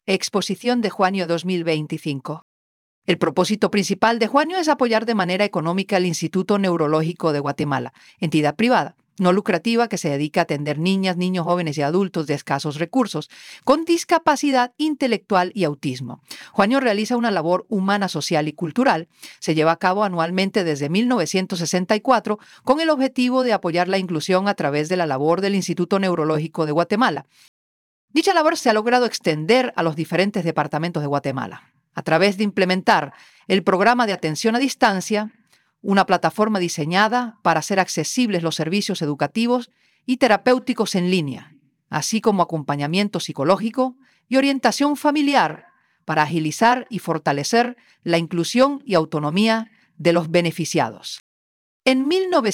Exposición de Juanio 2025. El propósito principal de Juanio es apoyar de manera económica el Instituto Neurológico de Guatemala, entidad privada, no lucrativa que se dedica a atender niñas, niños, jóvenes y adultos de escasos recursos, con discapacidad intelectual y autismo. Juanio realiza una labor humana, social y cultural. Se lleva a cabo anualmente desde 1964 con el objetivo de apoyar la inclusión a través de la labor del Instituto Neurológico de Guatemala. Dicha labor se ha logrado extender a los diferentes departamentos de Guatemala, a través de implementar el programa de atención a distancia, una plataforma diseñada para hacer accesibles los servicios educativos y terapéuticos en línea, así como acompañamiento psicológico y orientación familiar para agilizar y fortalecer la inclusión y autonomía de los beneficiados. En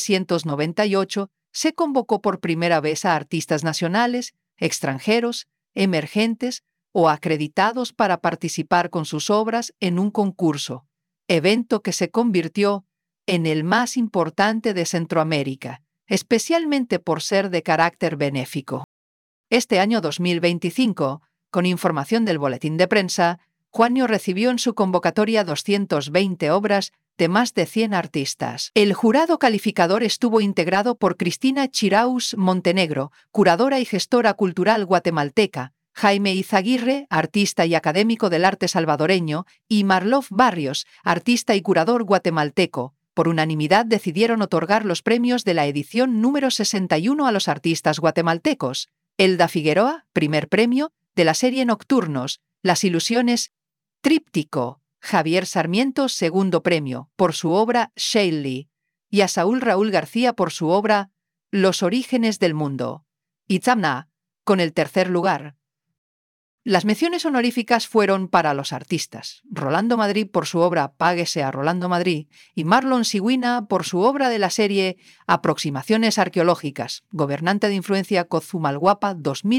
1998 se convocó por primera vez a artistas nacionales, extranjeros, emergentes o acreditados para participar con sus obras en un concurso, evento que se convirtió en el más importante de Centroamérica, especialmente por ser de carácter benéfico. Este año 2025, con información del boletín de prensa, Juanio recibió en su convocatoria 220 obras de más de 100 artistas. El jurado calificador estuvo integrado por Cristina Chiraus Montenegro, curadora y gestora cultural guatemalteca, Jaime Izaguirre, artista y académico del arte salvadoreño, y Marlov Barrios, artista y curador guatemalteco. Por unanimidad decidieron otorgar los premios de la edición número 61 a los artistas guatemaltecos. Elda Figueroa, primer premio, de la serie Nocturnos, Las Ilusiones, Tríptico. Javier Sarmiento, segundo premio, por su obra Shaley, y a Saúl Raúl García por su obra Los Orígenes del Mundo. Y Tzamna, con el tercer lugar. Las menciones honoríficas fueron para los artistas: Rolando Madrid por su obra Páguese a Rolando Madrid y Marlon Sigüina por su obra de la serie Aproximaciones Arqueológicas, Gobernante de Influencia Cozumalguapa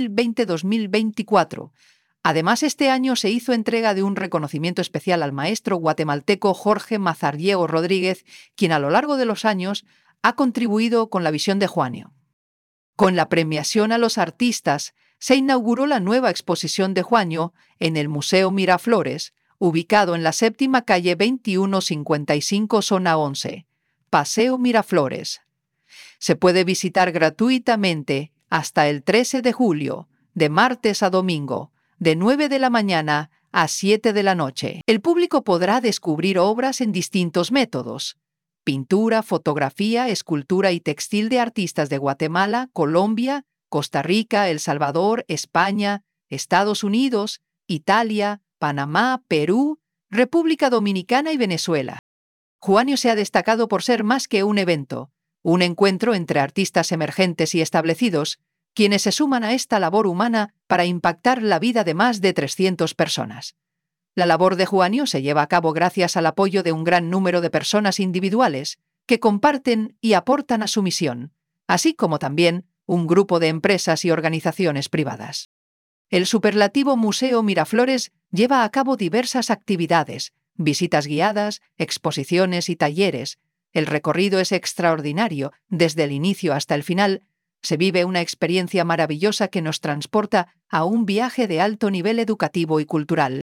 2020-2024. Además, este año se hizo entrega de un reconocimiento especial al maestro guatemalteco Jorge Mazariego Rodríguez, quien a lo largo de los años ha contribuido con la visión de Juanio. Con la premiación a los artistas, se inauguró la nueva exposición de Juanio en el Museo Miraflores, ubicado en la séptima calle 2155, zona 11, Paseo Miraflores. Se puede visitar gratuitamente hasta el 13 de julio, de martes a domingo, de 9 de la mañana a 7 de la noche. El público podrá descubrir obras en distintos métodos: pintura, fotografía, escultura y textil de artistas de Guatemala, Colombia, Costa Rica, El Salvador, España, Estados Unidos, Italia, Panamá, Perú, República Dominicana y Venezuela. Juanio se ha destacado por ser más que un evento, un encuentro entre artistas emergentes y establecidos, quienes se suman a esta labor humana para impactar la vida de más de 300 personas. La labor de Juanio se lleva a cabo gracias al apoyo de un gran número de personas individuales que comparten y aportan a su misión, así como también un grupo de empresas y organizaciones privadas. El superlativo Museo Miraflores lleva a cabo diversas actividades, visitas guiadas, exposiciones y talleres. El recorrido es extraordinario, desde el inicio hasta el final. Se vive una experiencia maravillosa que nos transporta a un viaje de alto nivel educativo y cultural.